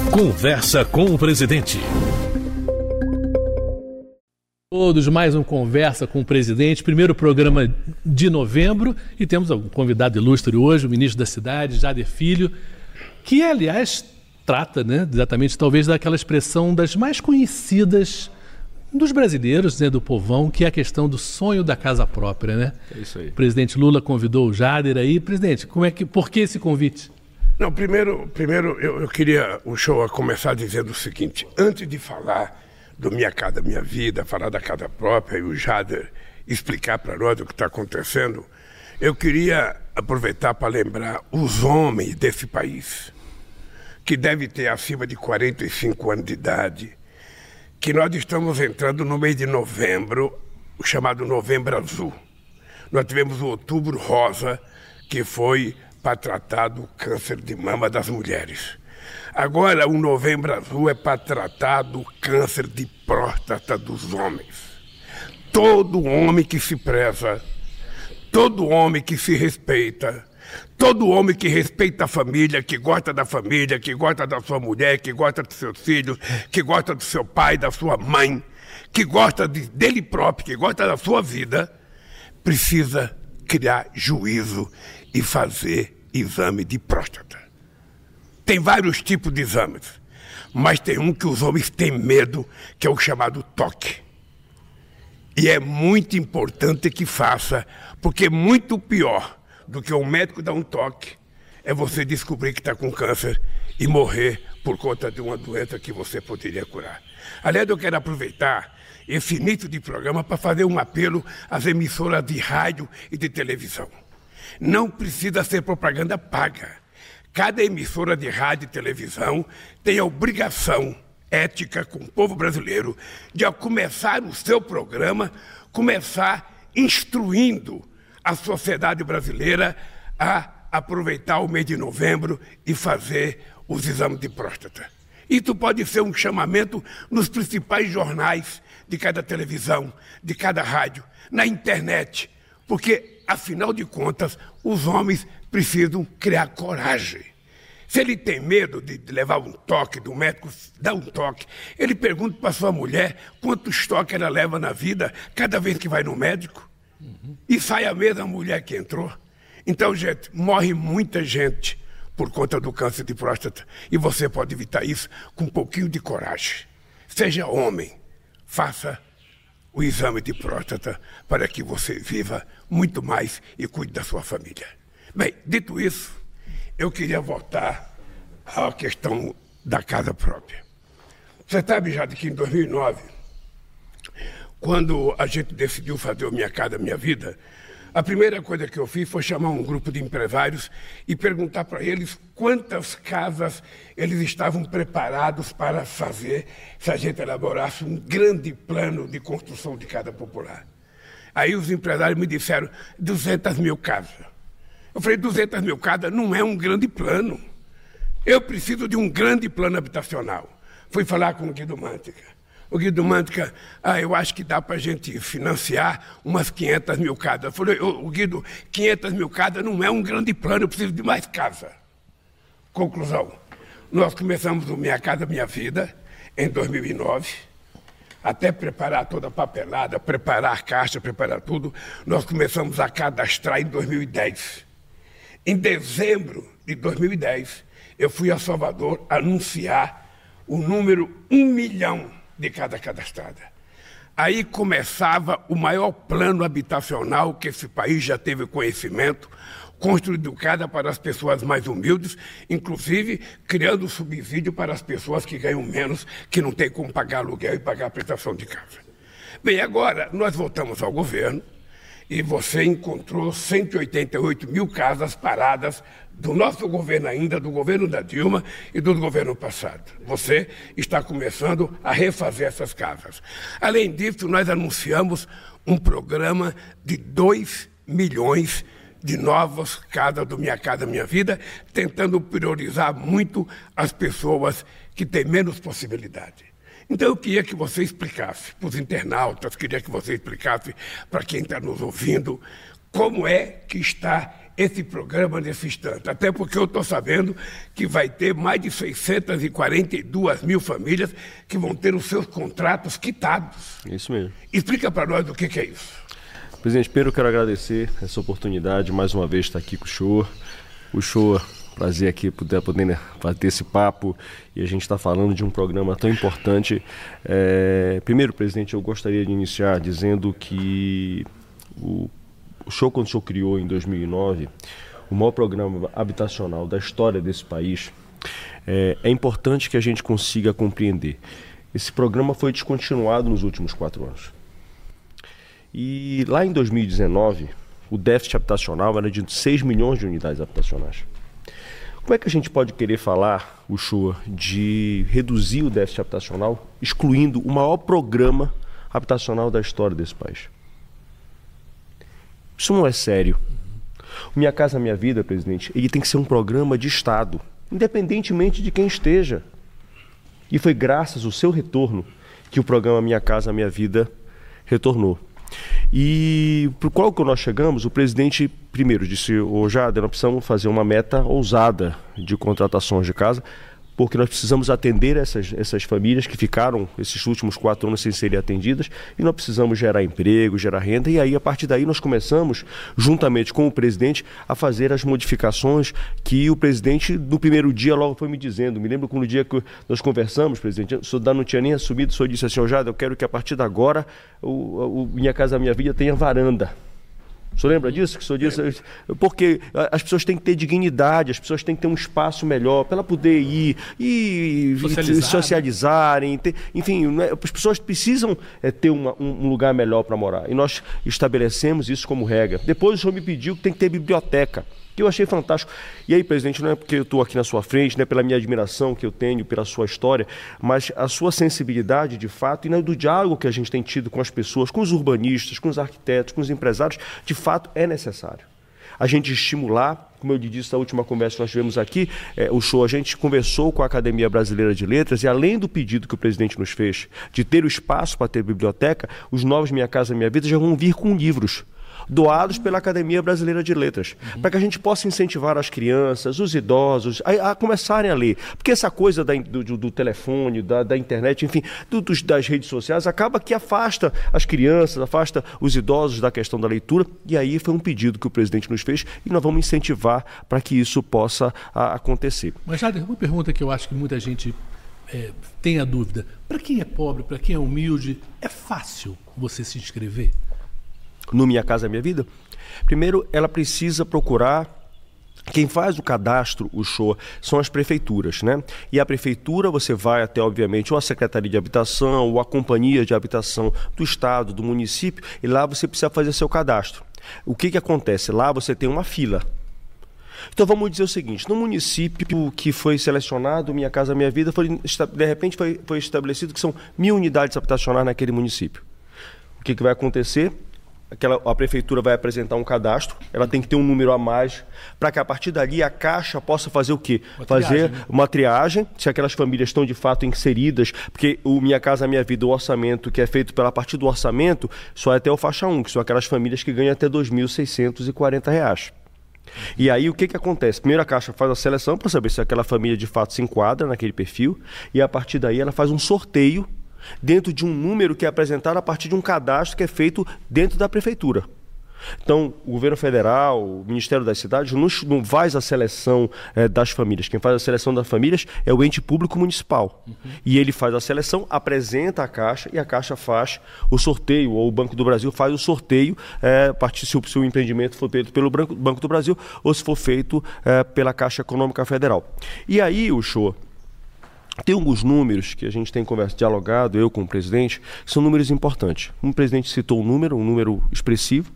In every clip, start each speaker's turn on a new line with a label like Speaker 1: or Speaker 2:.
Speaker 1: Conversa com o Presidente.
Speaker 2: Todos, mais um Conversa com o Presidente, primeiro programa de novembro, e temos um convidado ilustre hoje, o ministro da Cidade, Jader Filho, que, aliás, trata, exatamente, talvez, daquela expressão das mais conhecidas dos brasileiros, do povão, que é a questão do sonho da casa própria, né?
Speaker 3: É isso aí.
Speaker 2: O presidente Lula convidou o Jader aí. Presidente, por que esse convite?
Speaker 3: Não, primeiro eu queria o show a começar dizendo o seguinte: antes de falar do Minha Casa Minha Vida, falar da casa própria e o Jader explicar para nós o que está acontecendo, eu queria aproveitar para lembrar os homens desse país, que deve ter acima de 45 anos de idade, que nós estamos entrando no mês de novembro, o chamado Novembro Azul. Nós tivemos o Outubro Rosa, que foi para tratar do câncer de mama das mulheres. Agora, o Novembro Azul é para tratar do câncer de próstata dos homens. Todo homem que se preza, todo homem que se respeita, todo homem que respeita a família, que gosta da família, que gosta da sua mulher, que gosta dos seus filhos, que gosta do seu pai, da sua mãe, que gosta dele próprio, que gosta da sua vida, precisa criar juízo e fazer exame de próstata. Tem vários tipos de exames, mas tem um que os homens têm medo, que é o chamado toque. E é muito importante que faça, porque muito pior do que um médico dar um toque é você descobrir que está com câncer e morrer por conta de uma doença que você poderia curar. Aliás, eu quero aproveitar esse início de programa para fazer um apelo às emissoras de rádio e de televisão. Não precisa ser propaganda paga. Cada emissora de rádio e televisão tem a obrigação ética com o povo brasileiro de, ao começar o seu programa, começar instruindo a sociedade brasileira a aproveitar o mês de novembro e fazer os exames de próstata. Isso pode ser um chamamento nos principais jornais de cada televisão, de cada rádio, na internet, porque, afinal de contas, os homens precisam criar coragem. Se ele tem medo de levar um toque, do médico dar um toque, ele pergunta para sua mulher quantos toques ela leva na vida cada vez que vai no médico. E sai a mesma mulher que entrou. Então, gente, morre muita gente por conta do câncer de próstata. E você pode evitar isso com um pouquinho de coragem. Seja homem, faça o exame de próstata para que você viva muito mais e cuide da sua família. Bem, dito isso, eu queria voltar à questão da casa própria. Você sabe já de que em 2009, quando a gente decidiu fazer o Minha Casa Minha Vida, a primeira coisa que eu fiz foi chamar um grupo de empresários e perguntar para eles quantas casas eles estavam preparados para fazer se a gente elaborasse um grande plano de construção de casa popular. Aí os empresários me disseram 200 mil casas. Eu falei, 200 mil casas não é um grande plano. Eu preciso de um grande plano habitacional. Fui falar com o Guido Mantega. O Guido Mantega, eu acho que dá para a gente financiar umas 500 mil casas. Eu falei, Guido, 500 mil casas não é um grande plano, eu preciso de mais casa. Conclusão, nós começamos o Minha Casa Minha Vida em 2009, até preparar toda a papelada, preparar a caixa, preparar tudo, nós começamos a cadastrar em 2010. Em dezembro de 2010, eu fui a Salvador anunciar o número 1 milhão de cada cadastrada. Aí começava o maior plano habitacional que esse país já teve conhecimento, construído cada para as pessoas mais humildes, inclusive criando subsídio para as pessoas que ganham menos, que não têm como pagar aluguel e pagar a prestação de casa. Bem, agora nós voltamos ao governo e você encontrou 188 mil casas paradas do nosso governo ainda, do governo da Dilma e do governo passado. Você está começando a refazer essas casas. Além disso, nós anunciamos um programa de 2 milhões de novas casas do Minha Casa Minha Vida, tentando priorizar muito as pessoas que têm menos possibilidade. Então eu queria que você explicasse para os internautas, queria que você explicasse para quem está nos ouvindo, como é que está esse programa nesse instante. Até porque eu estou sabendo que vai ter mais de 642 mil famílias que vão ter os seus contratos quitados.
Speaker 4: Isso mesmo.
Speaker 3: Explica para nós o que é isso.
Speaker 4: Presidente, primeiro eu quero agradecer essa oportunidade, mais uma vez, estar aqui com o senhor. O senhor, prazer aqui poder bater esse papo, e a gente está falando de um programa tão importante. Primeiro, presidente, eu gostaria de iniciar dizendo que o senhor, quando o senhor criou em 2009, o maior programa habitacional da história desse país, é importante que a gente consiga compreender. Esse programa foi descontinuado nos últimos 4 anos. E lá em 2019, o déficit habitacional era de 6 milhões de unidades habitacionais. Como é que a gente pode querer falar, o senhor, de reduzir o déficit habitacional, excluindo o maior programa habitacional da história desse país? Isso não é sério. O Minha Casa Minha Vida, presidente, ele tem que ser um programa de Estado, independentemente de quem esteja. E foi graças ao seu retorno que o programa Minha Casa Minha Vida retornou. E para qual que nós chegamos, o presidente primeiro disse: ô Jader, nós precisamos fazer uma meta ousada de contratações de casa, porque nós precisamos atender essas famílias que ficaram esses últimos 4 anos sem serem atendidas, e nós precisamos gerar emprego, gerar renda. E aí, a partir daí, nós começamos, juntamente com o presidente, a fazer as modificações que o presidente, no primeiro dia, logo foi me dizendo. Me lembro que no dia que nós conversamos, presidente, o senhor não tinha nem assumido, o senhor disse assim: ô Jader, eu quero que a partir de agora o Minha Casa Minha Vida tenha varanda. O senhor lembra disso? Que o senhor disse? Porque as pessoas têm que ter dignidade, as pessoas têm que ter um espaço melhor para ela poder ir e socializarem. Enfim, as pessoas precisam ter um lugar melhor para morar. E nós estabelecemos isso como regra. Depois o senhor me pediu que tem que ter biblioteca, que eu achei fantástico. E aí, presidente, não é porque eu estou aqui na sua frente, não é pela minha admiração que eu tenho pela sua história, mas a sua sensibilidade, de fato, e do diálogo que a gente tem tido com as pessoas, com os urbanistas, com os arquitetos, com os empresários, de fato é necessário. A gente estimular, como eu disse na última conversa que nós tivemos aqui, a gente conversou com a Academia Brasileira de Letras, e além do pedido que o presidente nos fez de ter o espaço para ter biblioteca, os novos Minha Casa Minha Vida já vão vir com livros doados pela Academia Brasileira de Letras, para que a gente possa incentivar as crianças, os idosos, a começarem a ler. Porque essa coisa do telefone, da internet, enfim, das redes sociais, acaba que afasta as crianças, afasta os idosos da questão da leitura, e aí foi um pedido que o presidente nos fez, e nós vamos incentivar para que isso possa acontecer.
Speaker 2: Mas, Jader, uma pergunta que eu acho que muita gente tem a dúvida: para quem é pobre, para quem é humilde, é fácil você se inscrever?
Speaker 4: No Minha Casa Minha Vida? Primeiro, ela precisa procurar. Quem faz o cadastro, o show, são as prefeituras, né? E a prefeitura, você vai até, obviamente, ou a Secretaria de Habitação, ou a Companhia de Habitação do Estado, do município, e lá você precisa fazer seu cadastro. O que acontece? Lá você tem uma fila. Então vamos dizer o seguinte: no município que foi selecionado, Minha Casa Minha Vida, de repente foi estabelecido que são 1.000 unidades habitacionais naquele município. O que vai acontecer? A prefeitura vai apresentar um cadastro, ela tem que ter um número a mais, para que a partir dali a Caixa possa fazer o quê? Fazer uma triagem, se aquelas famílias estão de fato inseridas, porque o Minha Casa Minha Vida, o orçamento que é feito pela partir do orçamento, só é até o faixa 1, que são aquelas famílias que ganham até R$ 2.640. E aí o que acontece? Primeiro a Caixa faz a seleção para saber se aquela família de fato se enquadra naquele perfil, e a partir daí ela faz um sorteio dentro de um número que é apresentado a partir de um cadastro que é feito dentro da prefeitura. Então, o governo federal, o Ministério das Cidades, não faz a seleção das famílias. Quem faz a seleção das famílias é o ente público municipal. E ele faz a seleção, apresenta a Caixa, e a Caixa faz o sorteio, ou o Banco do Brasil faz o sorteio, a partir se o empreendimento for feito pelo Banco do Brasil ou se for feito pela Caixa Econômica Federal. E aí, o show... Tem alguns números que a gente tem dialogado, eu com o presidente, que são números importantes. O presidente citou um número expressivo,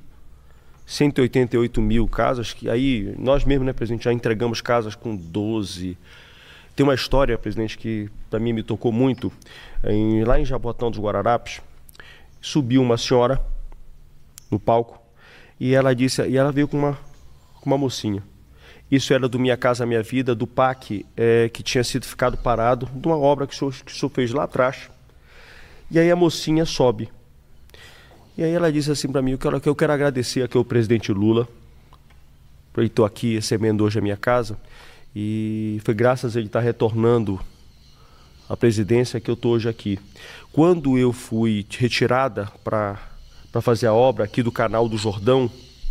Speaker 4: 188 mil casas, que aí nós mesmos, né, presidente, já entregamos casas com 12. Tem uma história, presidente, que para mim me tocou muito. Lá em Jabotão dos Guararapes, subiu uma senhora no palco e ela veio com uma mocinha. Isso era do Minha Casa Minha Vida, do PAC, que tinha ficado parado, de uma obra que o senhor fez lá atrás. E aí a mocinha sobe. E aí ela disse assim para mim: eu quero agradecer aqui ao presidente Lula Ele estou aqui recebendo hoje a minha casa e foi graças a ele estar retornando à presidência que eu estou hoje aqui. Quando eu fui retirada para fazer a obra aqui do Canal do Jordão,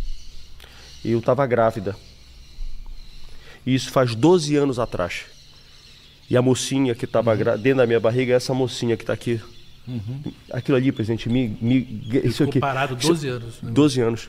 Speaker 4: eu estava grávida. E isso faz 12 anos atrás. E a mocinha que estava dentro da minha barriga é essa mocinha que está aqui. Aquilo ali, presidente, isso aqui.
Speaker 2: Parado 12 anos. Né?
Speaker 4: 12 anos.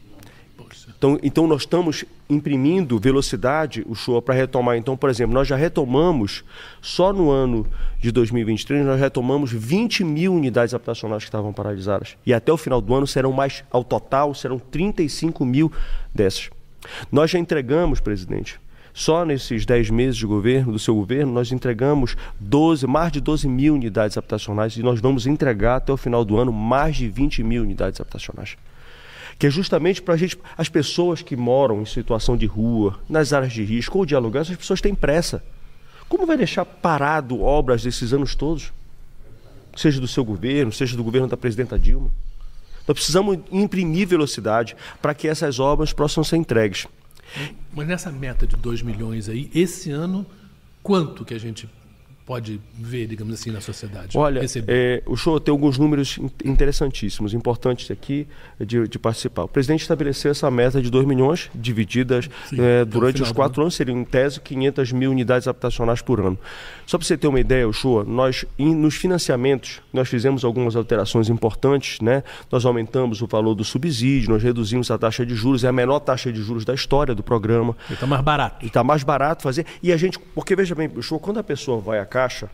Speaker 4: Então nós estamos imprimindo velocidade, o show, para retomar. Então, por exemplo, nós já retomamos, só no ano de 2023, nós retomamos 20 mil unidades habitacionais que estavam paralisadas. E até o final do ano ao total, serão 35 mil dessas. Nós já entregamos, presidente, só nesses 10 meses de governo, do seu governo, nós entregamos mais de 12 mil unidades habitacionais e nós vamos entregar até o final do ano mais de 20 mil unidades habitacionais. Que é justamente para as pessoas que moram em situação de rua, nas áreas de risco ou de aluguel, essas pessoas têm pressa. Como vai deixar parado obras desses anos todos? Seja do seu governo, seja do governo da presidenta Dilma. Nós precisamos imprimir velocidade para que essas obras possam ser entregues.
Speaker 2: Mas nessa meta de 2 milhões aí, esse ano, quanto que a gente pode ver, digamos assim, na sociedade?
Speaker 4: Olha, o show tem alguns números interessantíssimos, importantes aqui de participar. O presidente estabeleceu essa meta de 2 milhões, divididas durante os 4 anos, seriam em tese 500 mil unidades habitacionais por ano. Só para você ter uma ideia, Uchoa, nos financiamentos, nós fizemos algumas alterações importantes, né? Nós aumentamos o valor do subsídio, nós reduzimos a taxa de juros, é a menor taxa de juros da história do programa.
Speaker 2: E está mais barato.
Speaker 4: E está mais barato fazer. E a gente, porque veja bem, Uchoa, quando a pessoa vai à Caixa,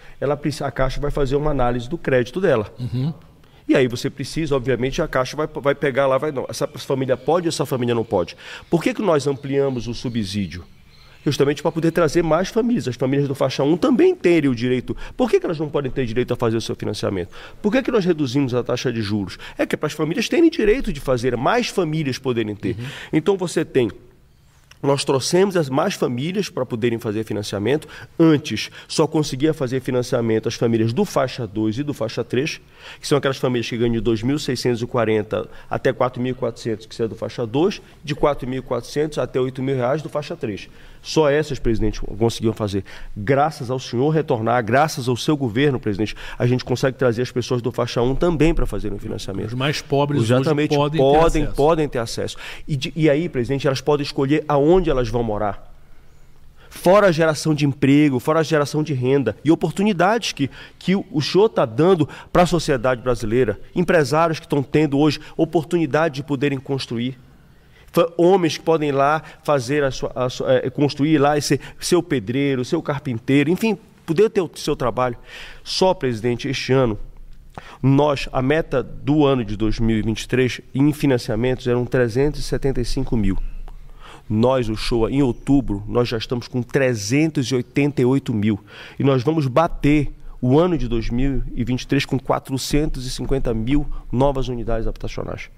Speaker 4: a Caixa vai fazer uma análise do crédito dela. E aí você precisa, obviamente, a Caixa vai pegar lá, não, essa família pode, essa família não pode. Por que nós ampliamos o subsídio? Justamente para poder trazer mais famílias. As famílias do faixa 1 também terem o direito. Por que elas não podem ter direito a fazer o seu financiamento? Por que nós reduzimos a taxa de juros? É que para as famílias terem direito de fazer, mais famílias poderem ter. Então você tem... Nós trouxemos as mais famílias para poderem fazer financiamento. Antes, só conseguia fazer financiamento as famílias do faixa 2 e do faixa 3, que são aquelas famílias que ganham de 2.640 até 4.400, que é do faixa 2, de 4.400 até 8.000 reais do faixa 3. Só essas, presidente, conseguiam fazer. Graças ao senhor retornar, graças ao seu governo, presidente, a gente consegue trazer as pessoas do faixa 1 também para fazerem o financiamento.
Speaker 2: Os mais pobres
Speaker 4: exatamente,
Speaker 2: hoje
Speaker 4: podem ter acesso. E aí, presidente, elas podem escolher aonde elas vão morar. Fora a geração de emprego, fora a geração de renda e oportunidades que o senhor está dando para a sociedade brasileira. Empresários que estão tendo hoje oportunidade de poderem construir. Homens que podem ir lá fazer construir lá e ser seu pedreiro, seu carpinteiro, enfim, poder ter o seu trabalho. Só, presidente, este ano, a meta do ano de 2023 em financiamentos eram 375 mil. Nós, o show, em outubro, nós já estamos com 388 mil. E nós vamos bater o ano de 2023 com 450 mil novas unidades habitacionais.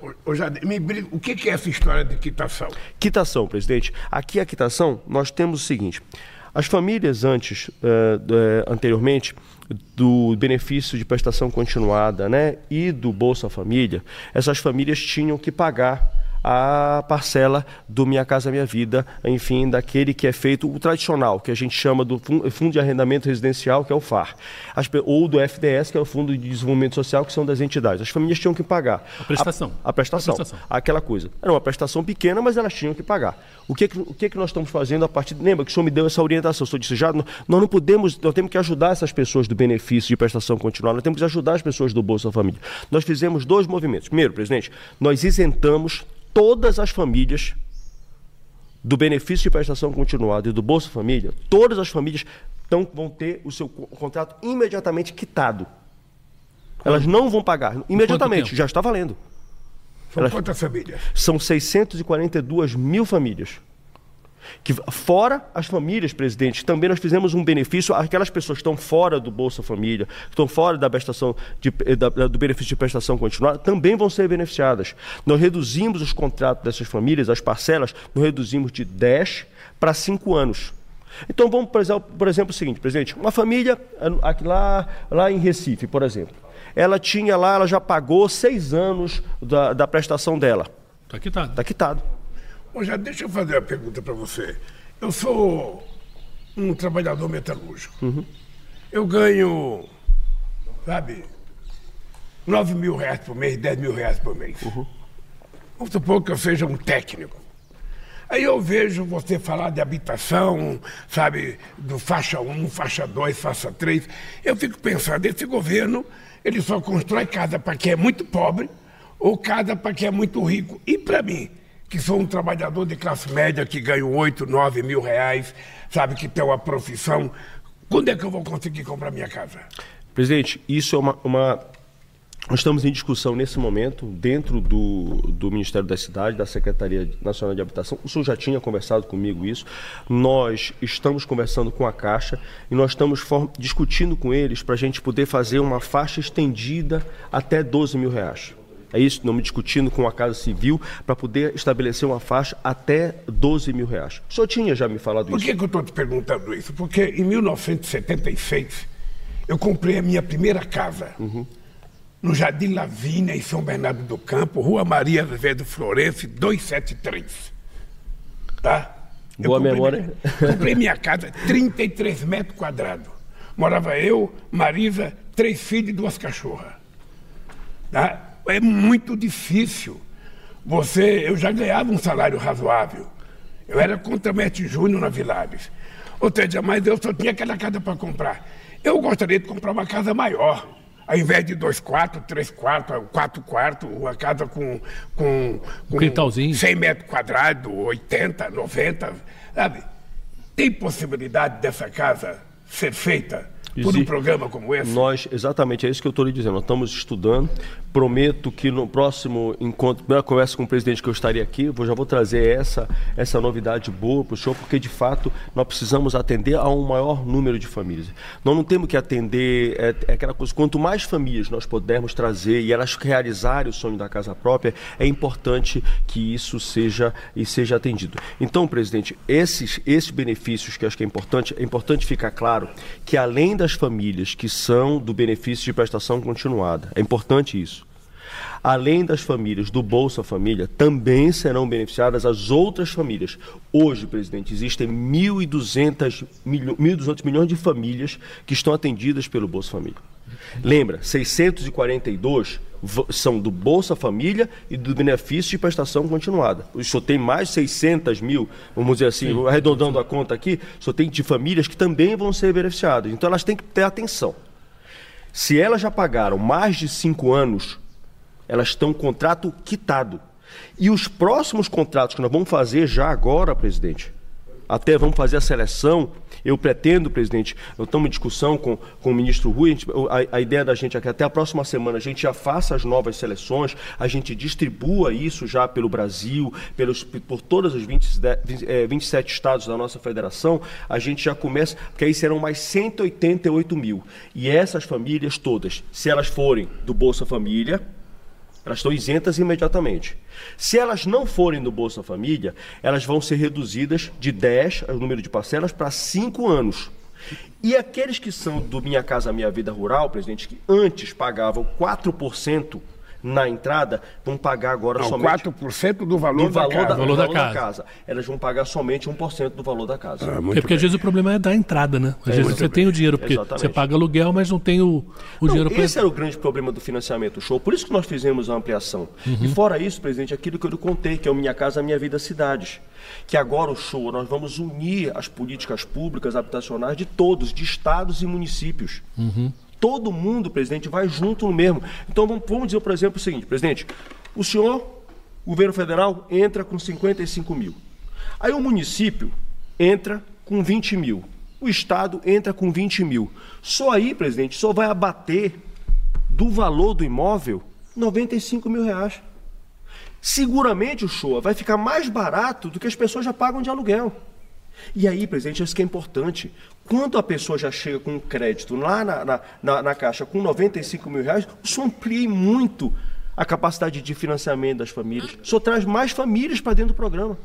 Speaker 3: O que é essa história de quitação?
Speaker 4: Quitação, presidente. Aqui a quitação, nós temos o seguinte. As famílias anteriormente, do benefício de prestação continuada, né, e do Bolsa Família, essas famílias tinham que pagar a parcela do Minha Casa Minha Vida, enfim, daquele que é feito o tradicional, que a gente chama do Fundo de Arrendamento Residencial, que é o FAR, ou do FDS, que é o Fundo de Desenvolvimento Social, que são das entidades. As famílias tinham que pagar.
Speaker 2: A prestação.
Speaker 4: A prestação. Aquela coisa. Era uma prestação pequena, mas elas tinham que pagar. O que nós estamos fazendo a partir... Lembra que o senhor me deu essa orientação? O senhor disse, nós não podemos, nós temos que ajudar essas pessoas do benefício de prestação continuada, nós temos que ajudar as pessoas do Bolsa Família. Nós fizemos 2 movimentos. Primeiro, presidente, nós isentamos todas as famílias do benefício de prestação continuada e do Bolsa Família, todas as famílias vão ter o seu contrato imediatamente quitado. Elas não vão pagar imediatamente, já está valendo.
Speaker 3: São quantas famílias?
Speaker 4: São 642 mil famílias. Que, fora as famílias, presidente, também nós fizemos um benefício àquelas pessoas que estão fora do Bolsa Família, que estão fora da prestação do benefício de prestação continuada, também vão ser beneficiadas. Nós reduzimos os contratos dessas famílias, as parcelas, nós reduzimos de 10 para 5 anos. Então vamos, por exemplo, o seguinte, presidente, uma família lá em Recife, por exemplo, ela já pagou 6 anos da prestação dela.
Speaker 2: Está quitado.
Speaker 4: Está quitado.
Speaker 3: Bom, já deixa eu fazer uma pergunta para você. Eu sou um trabalhador metalúrgico. Eu ganho, sabe, 9 mil reais por mês, 10 mil reais por mês. Vamos supor que eu seja um técnico. Aí eu vejo você falar de habitação, sabe, do faixa 1, faixa 2, faixa 3. Eu fico pensando, esse governo, ele só constrói casa para quem é muito pobre ou casa para quem é muito rico. E para mim, que sou um trabalhador de classe média, que ganho 8, 9 mil reais, sabe, que tem uma profissão, quando é que eu vou conseguir comprar minha casa?
Speaker 4: Presidente, isso é Nós estamos em discussão nesse momento, dentro do Ministério da Cidade, da Secretaria Nacional de Habitação. O senhor já tinha conversado comigo isso. Nós estamos conversando com a Caixa e nós estamos discutindo com eles para a gente poder fazer uma faixa estendida até 12 mil reais. É isso, estamos discutindo com a Casa Civil para poder estabelecer uma faixa até 12 mil reais. O senhor tinha já me falado isso.
Speaker 3: Por que eu estou te perguntando isso? Porque em 1976 eu comprei a minha primeira casa. No Jardim Lavínia, em São Bernardo do Campo, Rua Maria Azevedo Florencio, 273. Tá?
Speaker 4: Boa memória.
Speaker 3: Comprei minha casa, 33 metros quadrados. Morava eu, Marisa, 3 filhos e 2 cachorras. Tá? É muito difícil. Eu já ganhava um salário razoável. Eu era contramestre júnior na Vilares. Ou seja, mas eu só tinha aquela casa para comprar. Eu gostaria de comprar uma casa maior. Ao invés de 2 quartos, 3 quartos, 4 quartos, uma casa com
Speaker 2: quintalzinho,
Speaker 3: 100 metros quadrados, 80, 90, sabe? Tem possibilidade dessa casa ser feita por um programa como esse?
Speaker 4: Exatamente, é isso que eu estou lhe dizendo. Nós estamos estudando. Prometo que no próximo encontro, primeira conversa com o presidente que eu estaria aqui, já vou trazer essa novidade boa para o senhor, porque de fato nós precisamos atender a um maior número de famílias. Nós não temos que atender, aquela coisa, quanto mais famílias nós pudermos trazer e elas realizarem o sonho da casa própria, é importante que isso seja atendido. Então, presidente, esses benefícios que eu acho que é importante ficar claro que além das famílias que são do benefício de prestação continuada, é importante isso. Além das famílias do Bolsa Família, também serão beneficiadas as outras famílias. Hoje, presidente, existem 1.200 milhões de famílias que estão atendidas pelo Bolsa Família. Lembra, 642 são do Bolsa Família e do benefício de prestação continuada. O senhor tem mais de 600 mil, vamos dizer assim, arredondando a conta aqui, o senhor tem de famílias que também vão ser beneficiadas. Então elas têm que ter atenção. Se elas já pagaram mais de 5 anos, elas estão com contrato quitado. E os próximos contratos que nós vamos fazer já agora, presidente, até vamos fazer a seleção, eu pretendo, presidente, eu estou em discussão com o ministro Rui, a ideia da gente é que até a próxima semana a gente já faça as novas seleções, a gente distribua isso já pelo Brasil, por todos os 27 estados da nossa federação, a gente já começa, porque aí serão mais 188 mil. E essas famílias todas, se elas forem do Bolsa Família, elas estão isentas imediatamente. Se elas não forem do Bolsa Família, elas vão ser reduzidas de 10, o número de parcelas, para 5 anos. E aqueles que são do Minha Casa Minha Vida Rural, presidente, que antes pagavam 4% na entrada, vão pagar agora somente
Speaker 3: 4% do valor da
Speaker 2: casa.
Speaker 4: Elas vão pagar somente 1% do valor da casa.
Speaker 2: Porque às vezes o problema é da entrada, né? Às vezes você tem o dinheiro, porque você paga aluguel, mas não tem o dinheiro para...
Speaker 4: Esse era o grande problema do financiamento show, por isso que nós fizemos a ampliação. E fora isso, presidente, aquilo que eu lhe contei, que é o Minha Casa Minha Vida Cidades, que agora o show, nós vamos unir as políticas públicas habitacionais de todos, de estados e municípios. Todo mundo, presidente, vai junto no mesmo. Então vamos dizer, por exemplo, o seguinte, presidente, o senhor, o governo federal, entra com 55 mil. Aí o município entra com 20 mil. O estado entra com 20 mil. Só aí, presidente, só vai abater do valor do imóvel 95 mil reais. Seguramente o show vai ficar mais barato do que as pessoas já pagam de aluguel. E aí, presidente, isso que é importante. Quando a pessoa já chega com um crédito lá na Caixa com 95 mil reais, o senhor amplia muito a capacidade de financiamento das famílias. O senhor traz mais famílias para dentro do programa.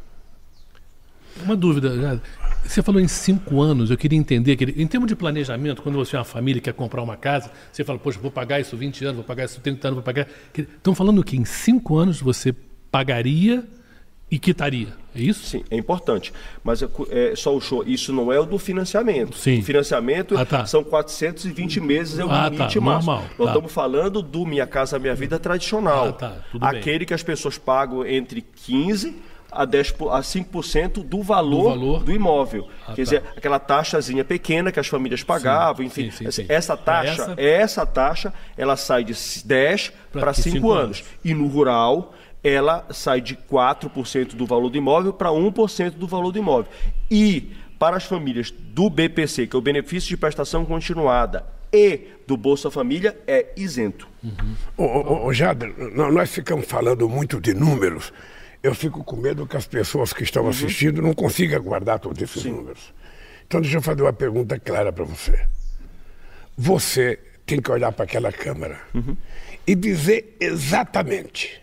Speaker 2: Uma dúvida, você falou em 5 anos, eu queria entender, em termos de planejamento, quando você é uma família e quer comprar uma casa, você fala, poxa, vou pagar isso 20 anos, vou pagar isso 30 anos, vou pagar... Estão falando que em 5 anos você pagaria e quitaria. É isso?
Speaker 4: Sim, é importante. Mas só o show, isso não é o do financiamento.
Speaker 2: Sim.
Speaker 4: O financiamento são 420 meses, é o limite máximo.
Speaker 2: Normal.
Speaker 4: Nós estamos falando do Minha Casa Minha Vida tradicional.
Speaker 2: Tudo
Speaker 4: aquele
Speaker 2: bem.
Speaker 4: que as pessoas pagam entre 15% a 5% do valor do imóvel. Quer dizer, aquela taxazinha pequena que as famílias pagavam, enfim.
Speaker 2: Sim.
Speaker 4: Essa taxa, ela sai de 10 para 5 anos. E no rural, ela sai de 4% do valor do imóvel para 1% do valor do imóvel. E para as famílias do BPC, que é o benefício de prestação continuada, e do Bolsa Família, é isento.
Speaker 3: Jader, nós ficamos falando muito de números. Eu fico com medo que as pessoas que estão assistindo não consigam guardar todos esses números. Então, deixa eu fazer uma pergunta clara para você. Você tem que olhar para aquela câmera e dizer exatamente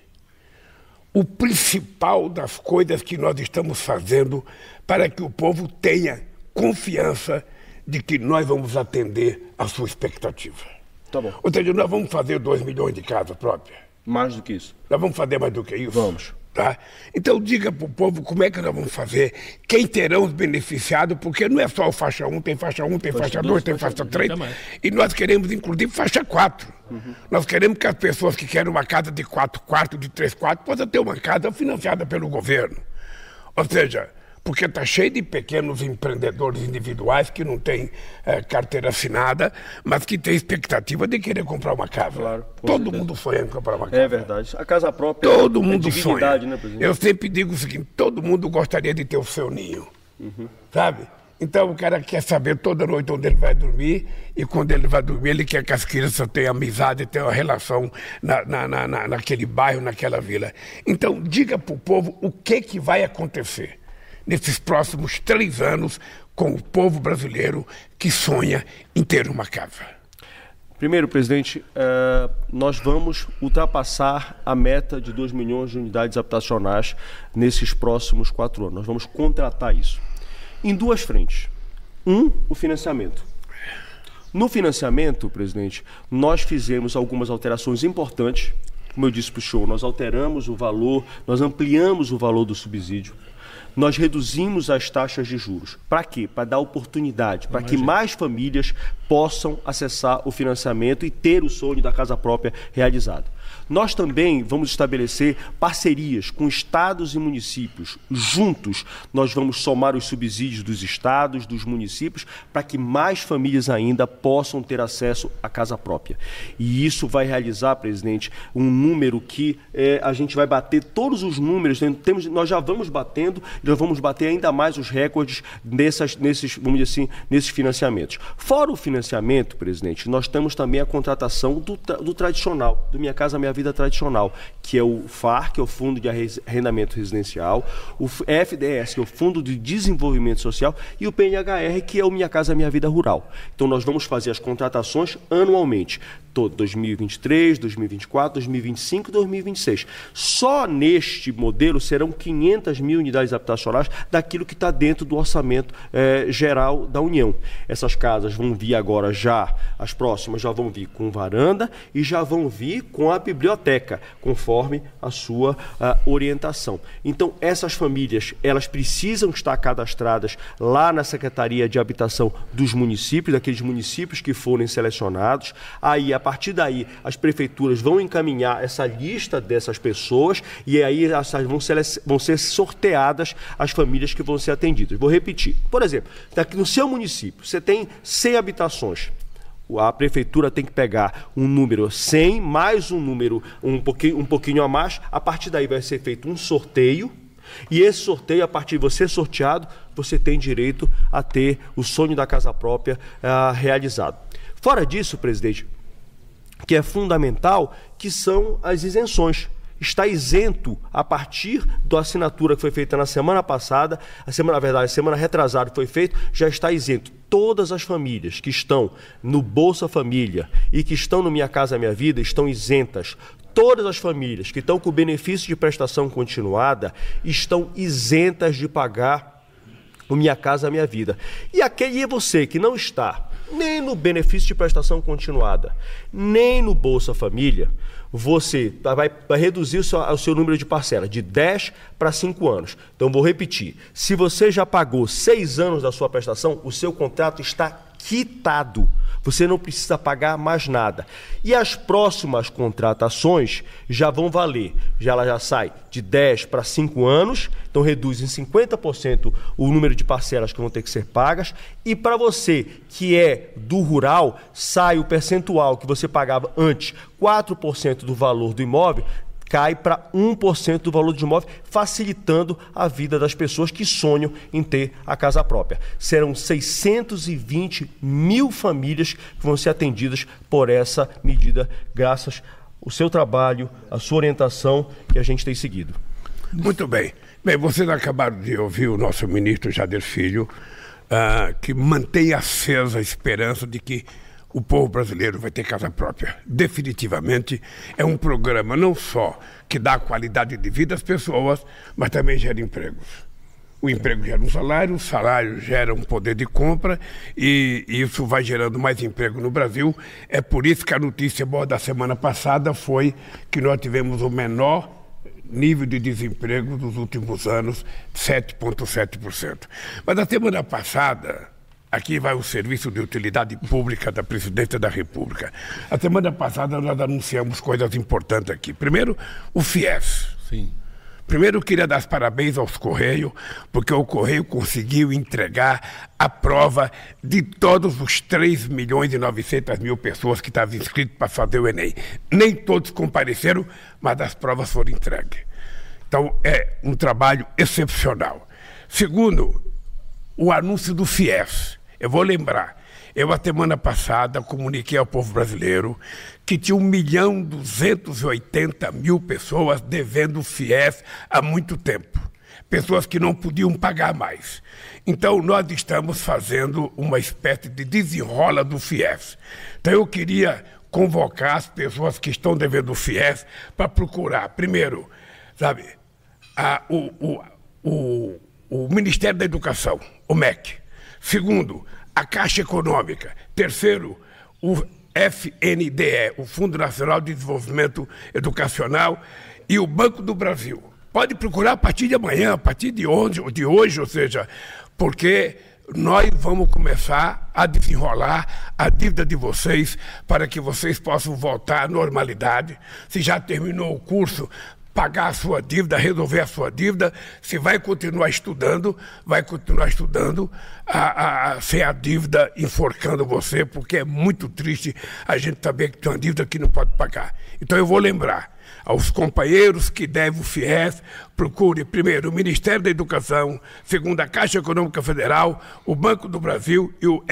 Speaker 3: o principal das coisas que nós estamos fazendo para que o povo tenha confiança de que nós vamos atender a sua expectativa.
Speaker 4: Tá bom.
Speaker 3: Ou seja, nós vamos fazer 2 milhões de casas próprias.
Speaker 4: Mais do que isso.
Speaker 3: Nós vamos fazer mais do que isso?
Speaker 4: Vamos.
Speaker 3: Tá? Então diga para o povo como é que nós vamos fazer, quem terão os beneficiados, porque não é só o faixa 1, tem faixa 1, tem faixa 2, tem faixa 3, e nós queremos inclusive faixa 4. Nós queremos que as pessoas que querem uma casa de 4 quartos, de 3 quartos, possam ter uma casa financiada pelo governo. Ou seja, porque está cheio de pequenos empreendedores individuais que não têm carteira assinada, mas que têm expectativa de querer comprar uma casa. Claro, todo mundo sonha em comprar uma casa.
Speaker 4: É verdade. A casa própria
Speaker 3: todo mundo sonha.
Speaker 4: Né, presidente?
Speaker 3: Eu sempre digo o seguinte, todo mundo gostaria de ter o seu ninho, sabe? Então o cara quer saber toda noite onde ele vai dormir, e quando ele vai dormir ele quer que as crianças tenham amizade, tenham uma relação naquele bairro, naquela vila. Então diga para o povo o que vai acontecer nesses próximos 3 anos com o povo brasileiro que sonha em ter uma casa.
Speaker 4: Primeiro, presidente, nós vamos ultrapassar a meta de 2 milhões de unidades habitacionais nesses próximos 4 anos. Nós vamos contratar isso. Em 2 frentes. O financiamento. No financiamento, presidente, nós fizemos algumas alterações importantes. Como eu disse para o show, nós alteramos o valor, nós ampliamos o valor do subsídio. Nós reduzimos as taxas de juros. Para quê? Para dar oportunidade, para que mais famílias possam acessar o financiamento e ter o sonho da casa própria realizado. Nós também vamos estabelecer parcerias com estados e municípios. Juntos, nós vamos somar os subsídios dos estados, dos municípios, para que mais famílias ainda possam ter acesso à casa própria. E isso vai realizar, presidente, um número que a gente vai bater todos os números. Nós já vamos batendo, nós vamos bater ainda mais os recordes nesses, vamos dizer assim, nesses financiamentos. Fora o financiamento, presidente, nós temos também a contratação do tradicional, do Minha Casa Minha Vida tradicional, que é o FAR, que é o Fundo de Arrendamento Residencial, o FDS, que é o Fundo de Desenvolvimento Social, e o PNHR, que é o Minha Casa Minha Vida Rural. Então nós vamos fazer as contratações anualmente, todo 2023, 2024, 2025 e 2026. Só neste modelo serão 500 mil unidades habitacionais daquilo que está dentro do orçamento geral da União. Essas casas vão vir agora as próximas já vão vir com varanda e já vão vir com a biblioteca, conforme a sua orientação. Então, essas famílias, elas precisam estar cadastradas lá na Secretaria de Habitação dos municípios, daqueles municípios que forem selecionados. Aí, a partir daí, as prefeituras vão encaminhar essa lista dessas pessoas e aí vão ser sorteadas as famílias que vão ser atendidas. Vou repetir. Por exemplo, daqui no seu município, você tem 100 habitações. A prefeitura tem que pegar um número 100, mais um número um pouquinho a mais. A partir daí vai ser feito um sorteio. E esse sorteio, a partir de você sorteado, você tem direito a ter o sonho da casa própria realizado. Fora disso, presidente, que é fundamental, que são as isenções. Está isento a partir da assinatura que foi feita na semana passada, a semana retrasada que foi feito, já está isento. Todas as famílias que estão no Bolsa Família e que estão no Minha Casa Minha Vida estão isentas. Todas as famílias que estão com o benefício de prestação continuada estão isentas de pagar o Minha Casa Minha Vida. E você que não está nem no benefício de prestação continuada, nem no Bolsa Família, você vai reduzir o seu número de parcelas de 10 para 5 anos. Então, vou repetir. Se você já pagou 6 anos da sua prestação, o seu contrato está quitado. Você não precisa pagar mais nada. E as próximas contratações já vão valer. Ela já sai de 10 para 5 anos, então reduz em 50% o número de parcelas que vão ter que ser pagas. E para você que é do rural, sai o percentual que você pagava antes, 4% do valor do imóvel, cai para 1% do valor do imóvel, facilitando a vida das pessoas que sonham em ter a casa própria. Serão 620 mil famílias que vão ser atendidas por essa medida, graças ao seu trabalho, à sua orientação que a gente tem seguido.
Speaker 3: Muito bem. Bem, vocês acabaram de ouvir o nosso ministro Jader Filho, que mantém acesa a esperança de que o povo brasileiro vai ter casa própria. Definitivamente é um programa não só que dá qualidade de vida às pessoas, mas também gera empregos. O emprego gera um salário, o salário gera um poder de compra e isso vai gerando mais emprego no Brasil. É por isso que a notícia boa da semana passada foi que nós tivemos o menor nível de desemprego dos últimos anos, 7,7%. Mas na semana passada, aqui vai o Serviço de Utilidade Pública da Presidência da República. A semana passada nós anunciamos coisas importantes aqui. Primeiro, o FIES.
Speaker 2: Sim.
Speaker 3: Primeiro, eu queria dar os parabéns aos Correios, porque o Correio conseguiu entregar a prova de todos os 3.900.000 pessoas que estavam inscritas para fazer o Enem. Nem todos compareceram, mas as provas foram entregues. Então, é um trabalho excepcional. Segundo, o anúncio do FIES. Eu vou lembrar, eu a semana passada comuniquei ao povo brasileiro que tinha 1.280.000 pessoas devendo o FIES há muito tempo. Pessoas que não podiam pagar mais. Então, nós estamos fazendo uma espécie de desenrola do FIES. Então, eu queria convocar as pessoas que estão devendo o FIES para procurar, primeiro, sabe, o Ministério da Educação, o MEC. Segundo, a Caixa Econômica. Terceiro, o FNDE, o Fundo Nacional de Desenvolvimento Educacional, e o Banco do Brasil. Pode procurar a partir de amanhã, a partir de hoje, ou seja, porque nós vamos começar a desenrolar a dívida de vocês para que vocês possam voltar à normalidade. Se já terminou o curso, pagar a sua dívida, resolver a sua dívida. Se vai continuar estudando sem a dívida enforcando você, porque é muito triste a gente saber que tem uma dívida que não pode pagar. Então eu vou lembrar aos companheiros que devem o FIES, procure primeiro o Ministério da Educação, segundo a Caixa Econômica Federal, o Banco do Brasil e o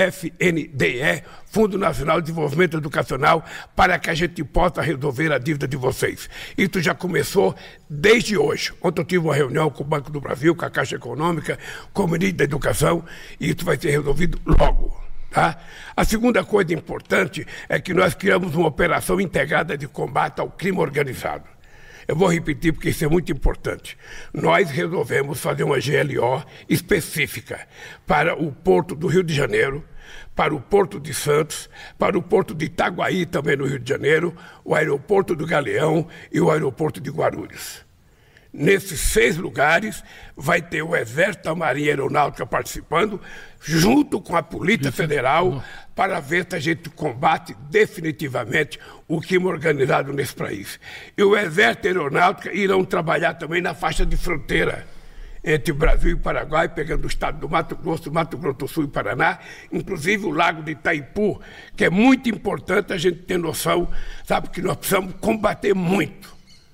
Speaker 3: FNDE, Fundo Nacional de Desenvolvimento Educacional, para que a gente possa resolver a dívida de vocês. Isso já começou desde hoje. Ontem eu tive uma reunião com o Banco do Brasil, com a Caixa Econômica, com o Ministério da Educação, e isso vai ser resolvido logo. Tá? A segunda coisa importante é que nós criamos uma operação integrada de combate ao crime organizado. Eu vou repetir porque isso é muito importante. Nós resolvemos fazer uma GLO específica para o Porto do Rio de Janeiro, para o Porto de Santos, para o Porto de Itaguaí, também no Rio de Janeiro, o Aeroporto do Galeão e o Aeroporto de Guarulhos. Nesses 6 lugares vai ter o Exército, a Marinha Aeronáutica participando, junto com a Polícia Federal, para ver se a gente combate definitivamente o crime organizado nesse país. E o Exército e a Aeronáutica irão trabalhar também na faixa de fronteira entre o Brasil e o Paraguai, pegando o estado do Mato Grosso do Sul e Paraná, inclusive o Lago de Itaipu, que é muito importante a gente ter noção, sabe, que nós precisamos combater muito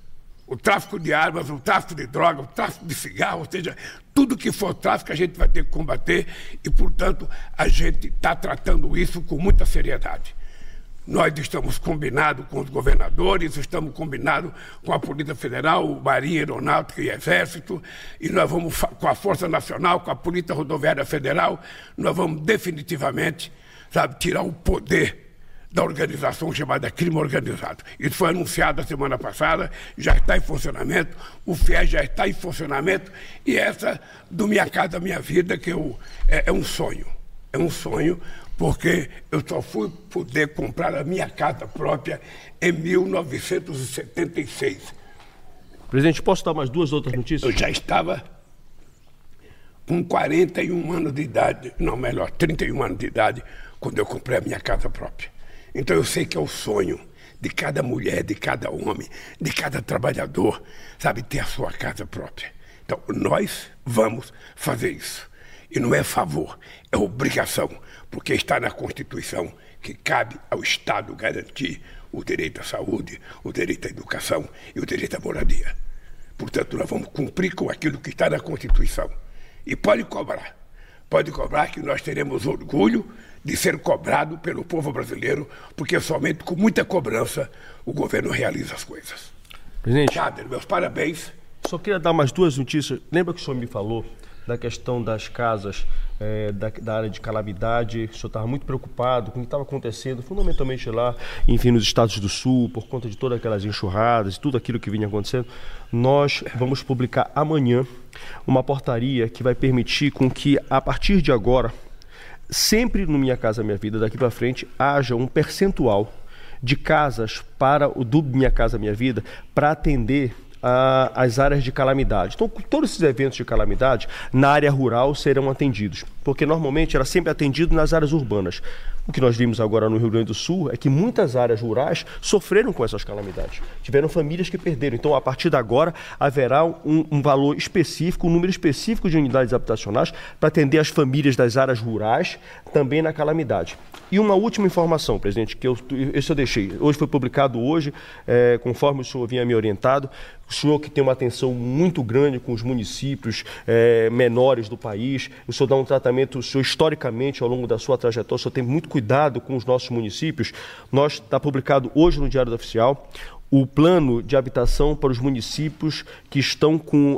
Speaker 3: o tráfico de armas, o tráfico de drogas, o tráfico de cigarro, ou seja, tudo que for tráfico a gente vai ter que combater e, portanto, a gente está tratando isso com muita seriedade. Nós estamos combinados com os governadores, estamos combinados com a Polícia Federal, Marinha Aeronáutica e Exército, e nós vamos, com a Força Nacional, com a Polícia Rodoviária Federal, nós vamos definitivamente, sabe, tirar o poder da organização chamada crime organizado. Isso foi anunciado a semana passada, já está em funcionamento, o FIES já está em funcionamento, e essa do Minha Casa Minha Vida, que é um sonho. É um sonho, porque eu só fui poder comprar a minha casa própria em 1976.
Speaker 4: Presidente, posso dar mais 2 outras notícias?
Speaker 3: Eu já estava com 41 anos de idade, não, melhor, 31 anos de idade, quando eu comprei a minha casa própria. Então eu sei que é o sonho de cada mulher, de cada homem, de cada trabalhador, sabe, ter a sua casa própria. Então nós vamos fazer isso. E não é favor, é obrigação, porque está na Constituição que cabe ao Estado garantir o direito à saúde, o direito à educação e o direito à moradia. Portanto, nós vamos cumprir com aquilo que está na Constituição. E pode cobrar que nós teremos orgulho de ser cobrado pelo povo brasileiro, porque somente com muita cobrança o governo realiza as coisas.
Speaker 4: Presidente,
Speaker 3: Jader, meus parabéns.
Speaker 4: Só queria dar mais 2 notícias. Lembra que o senhor me falou da questão das casas da área de calamidade? O senhor estava muito preocupado com o que estava acontecendo, fundamentalmente lá, enfim, nos estados do Sul, por conta de todas aquelas enxurradas e tudo aquilo que vinha acontecendo. Nós vamos publicar amanhã uma portaria que vai permitir com que, a partir de agora, sempre no Minha Casa Minha Vida, daqui para frente, haja um percentual de casas para o do Minha Casa Minha Vida para atender as áreas de calamidade. Então, todos esses eventos de calamidade na área rural serão atendidos, porque normalmente era sempre atendido nas áreas urbanas. O que nós vimos agora no Rio Grande do Sul é que muitas áreas rurais sofreram com essas calamidades. Tiveram famílias que perderam. Então, a partir de agora, haverá um valor específico, um número específico de unidades habitacionais para atender as famílias das áreas rurais também na calamidade. E uma última informação, presidente, que esse eu deixei. Hoje foi publicado conforme o senhor vinha me orientado, o senhor que tem uma atenção muito grande com os municípios menores do país, o senhor dá um tratamento, o senhor historicamente, ao longo da sua trajetória, o senhor tem muito cuidado com os nossos municípios. Está publicado hoje no Diário Oficial o plano de habitação para os municípios que estão com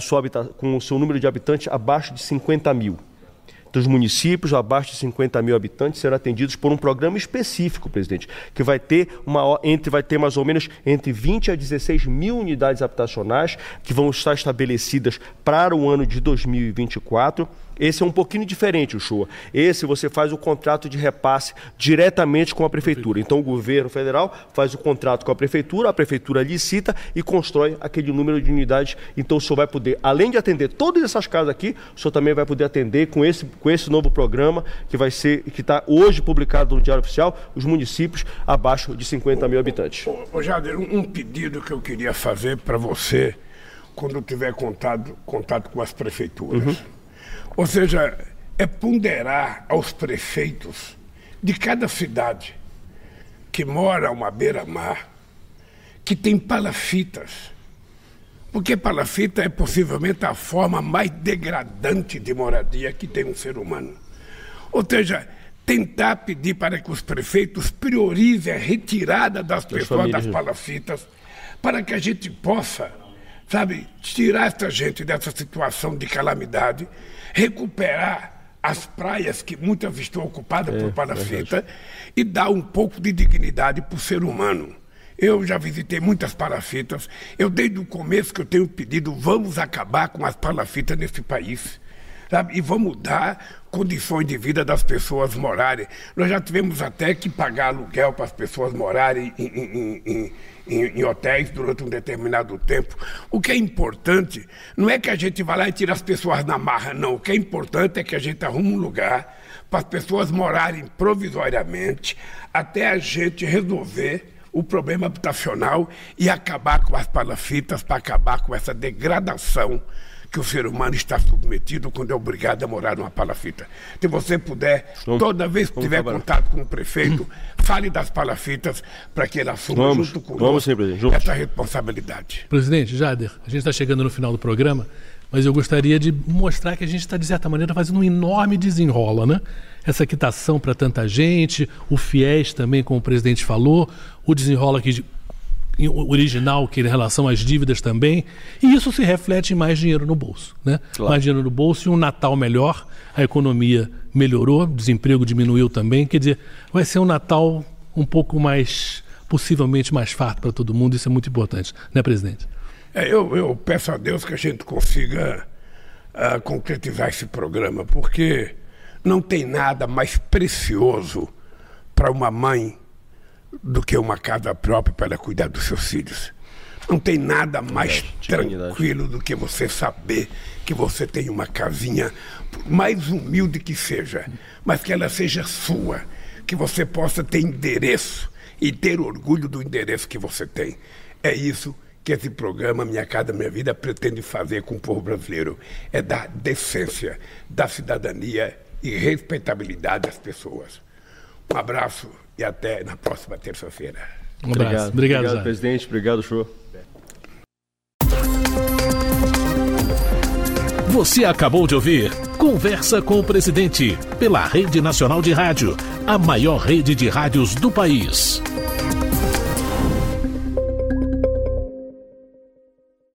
Speaker 4: o seu número de habitantes abaixo de 50 mil. Dos municípios abaixo de 50 mil habitantes serão atendidos por um programa específico, presidente, que vai ter mais ou menos entre 20 a 16 mil unidades habitacionais que vão estar estabelecidas para o ano de 2024. Esse é um pouquinho diferente, Uchoa. Esse você faz o contrato de repasse diretamente com a prefeitura. Então o governo federal faz o contrato com a prefeitura licita e constrói aquele número de unidades. Então o senhor vai poder, além de atender todas essas casas aqui, o senhor também vai poder atender com esse novo programa que está hoje publicado no Diário Oficial, os municípios abaixo de 50 mil habitantes.
Speaker 3: Jader, um pedido que eu queria fazer para você quando tiver contato com as prefeituras. Uhum. Ou seja, é ponderar aos prefeitos de cada cidade que mora a uma beira-mar, que tem palafitas. Porque palafita é possivelmente a forma mais degradante de moradia que tem um ser humano. Ou seja, tentar pedir para que os prefeitos priorizem a retirada das pessoas das palafitas, para que a gente possa, tirar essa gente dessa situação de calamidade, recuperar as praias que muitas estão ocupadas por palafita e dar um pouco de dignidade para o ser humano. Eu já visitei muitas palafitas. Eu, desde o começo que eu tenho pedido, vamos acabar com as palafitas nesse país. E vamos dar condições de vida das pessoas morarem. Nós já tivemos até que pagar aluguel para as pessoas morarem em hotéis durante um determinado tempo. O que é importante não é que a gente vá lá e tire as pessoas na marra, não. O que é importante é que a gente arrume um lugar para as pessoas morarem provisoriamente até a gente resolver o problema habitacional e acabar com as palafitas, para acabar com essa degradação que o ser humano está submetido quando é obrigado a morar numa palafita. Se você puder, toda vez que tiver contato com o prefeito, fale das palafitas para que ele assuma junto conosco essa responsabilidade.
Speaker 2: Presidente Jader, a gente está chegando no final do programa, mas eu gostaria de mostrar que a gente está, de certa maneira, fazendo um enorme desenrola, né? Essa quitação para tanta gente, o FIES também, como o presidente falou, o desenrola aqui original, que em relação às dívidas também, e isso se reflete em mais dinheiro no bolso, né? Claro. Mais dinheiro no bolso e um Natal melhor, a economia melhorou, o desemprego diminuiu também, quer dizer, vai ser um Natal um pouco mais, possivelmente mais farto para todo mundo, isso é muito importante, né, presidente?
Speaker 3: Eu peço a Deus que a gente consiga concretizar esse programa, porque Não tem nada mais precioso para uma mãe do que uma casa própria para cuidar dos seus filhos. Não tem nada mais tranquilo do que você saber que você tem uma casinha, por mais humilde que seja, mas que ela seja sua, que você possa ter endereço e ter orgulho do endereço que você tem. É isso que esse programa Minha Casa Minha Vida pretende fazer com o povo brasileiro. É dar decência, dar cidadania e respeitabilidade às pessoas. Um abraço e até na próxima terça-feira.
Speaker 2: Um abraço. Obrigado,
Speaker 4: presidente. Obrigado, show.
Speaker 1: Você acabou de ouvir Conversa com o Presidente, pela Rede Nacional de Rádio, a maior rede de rádios do país.